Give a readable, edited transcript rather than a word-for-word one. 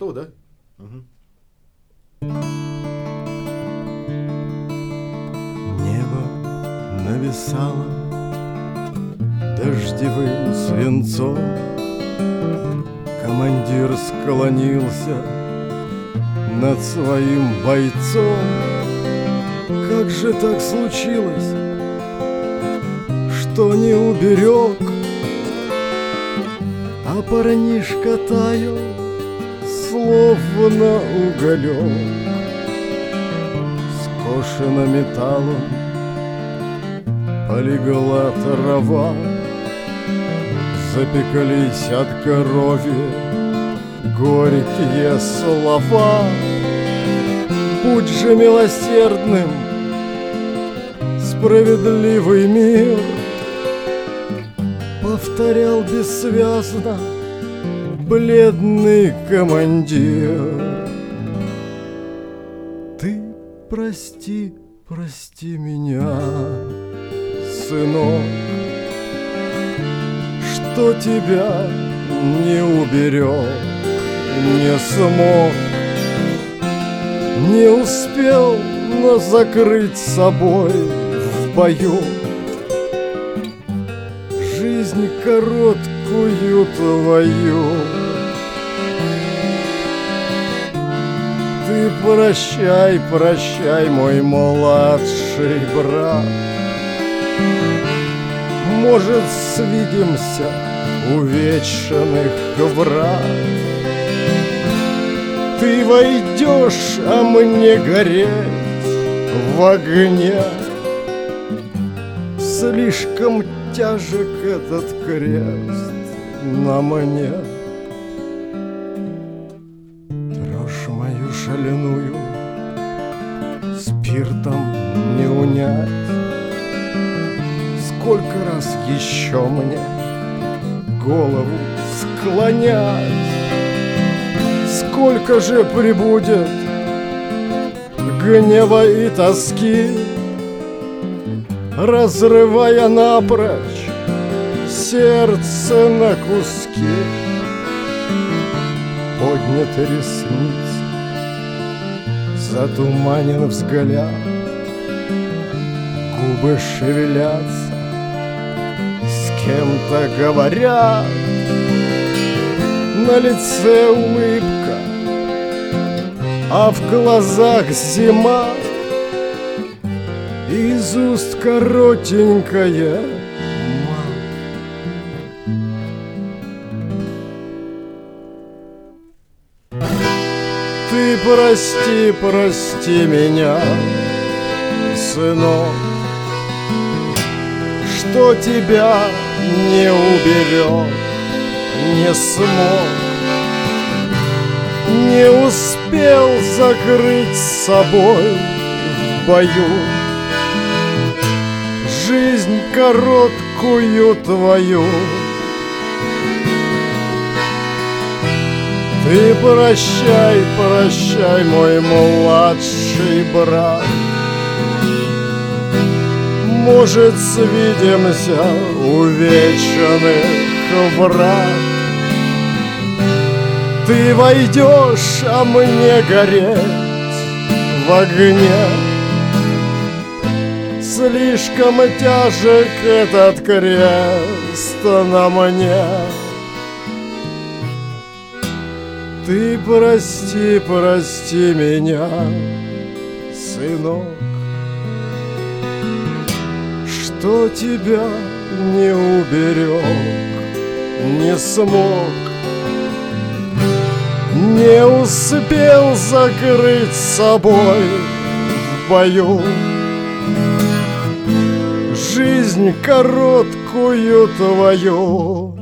Готово, да? Угу. Небо нависало дождевым свинцом, командир склонился над своим бойцом. Как же так случилось, что не уберег, а парнишка таял, словно уголек. Скошена металлом полегла трава, запеклись от крови горькие слова. Будь же милосердным, справедливый мир, повторял бессвязно бледный командир. Ты прости, прости меня, сынок, что тебя не уберег, не смог, не успел нас закрыть собой в бою. Жизнь короткую твою ты прощай, прощай, мой младший брат. Может, свидимся у вечных врат. Ты войдешь, а мне гореть в огне. Слишком тяжек этот крест на мне. Дрожь мою шаленую спиртом не унять. Сколько раз еще мне голову склонять? Сколько же прибудет гнева и тоски, разрывая напрочь сердце на куски? Подняты ресницы, затуманен взгляд, губы шевелятся, с кем-то говорят, на лице улыбка, а в глазах зима, из уст коротенькая мало. Ты прости, прости меня, сынок, что тебя не уберег, не смог, не успел закрыть с собой в бою. Жизнь короткую твою ты прощай, прощай, мой младший брат. Может, свидимся у вечных врат. Ты войдешь, а мне гореть в огне. Слишком тяжек этот крест на мне. Ты прости, прости меня, сынок, что тебя не уберег, не смог, не успел закрыть собой в бою. Жизнь короткую твою